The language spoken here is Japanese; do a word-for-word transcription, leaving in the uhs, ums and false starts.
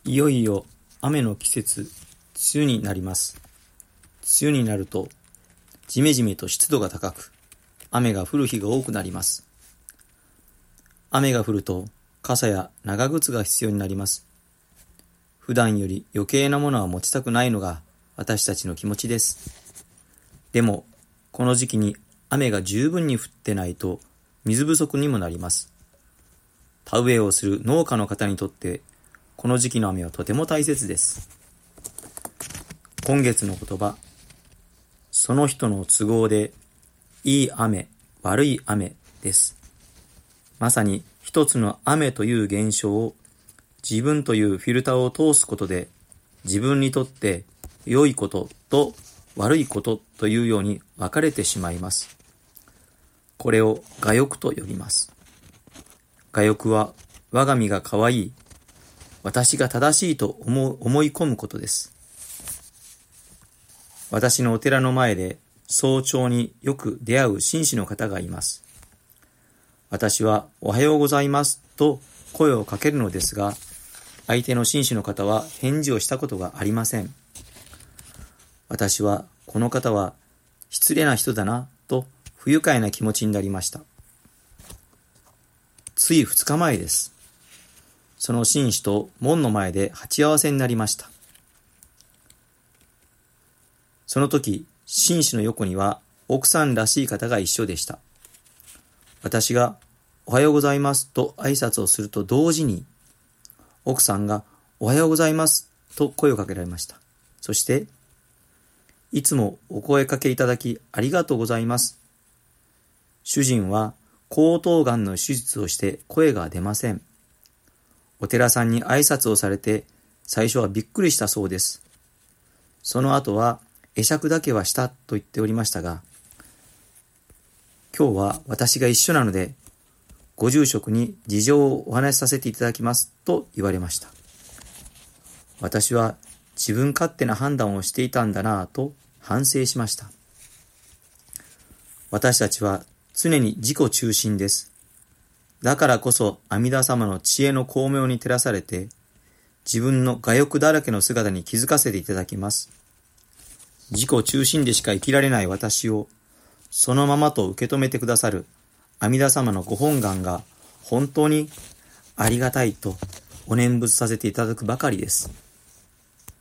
いよいよ雨の季節、梅雨になります。梅雨になると、じめじめと湿度が高く、雨が降る日が多くなります。雨が降ると、傘や長靴が必要になります。普段より余計なものは持ちたくないのが私たちの気持ちです。でも、この時期に雨が十分に降ってないと水不足にもなります。田植えをする農家の方にとって、この時期の雨はとても大切です。今月の言葉、その人の都合で、いい雨、悪い雨です。まさに一つの雨という現象を自分というフィルターを通すことで、自分にとって良いことと悪いことというように分かれてしまいます。これを我欲と呼びます。我欲は我が身が可愛い、私が正しいと思う、思い込むことです。私のお寺の前で早朝によく出会う紳士の方がいます。私はおはようございますと声をかけるのですが、相手の紳士の方は返事をしたことがありません。私はこの方は失礼な人だなと不愉快な気持ちになりました。つい二日前です。その紳士と門の前で鉢合わせになりました。その時、紳士の横には奥さんらしい方が一緒でした。私がおはようございますと挨拶をすると同時に、奥さんがおはようございますと声をかけられました。そして、いつもお声かけいただきありがとうございます。主人は喉頭がんの手術をして声が出ません。お寺さんに挨拶をされて最初はびっくりしたそうです。その後は会釈だけはしたと言っておりましたが、今日は私が一緒なのでご住職に事情をお話しさせていただきますと言われました。私は自分勝手な判断をしていたんだなぁと反省しました。私たちは常に自己中心です。だからこそ阿弥陀様の知恵の光明に照らされて、自分の我欲だらけの姿に気づかせていただきます。自己中心でしか生きられない私を、そのままと受け止めてくださる阿弥陀様のご本願が本当にありがたいとお念仏させていただくばかりです。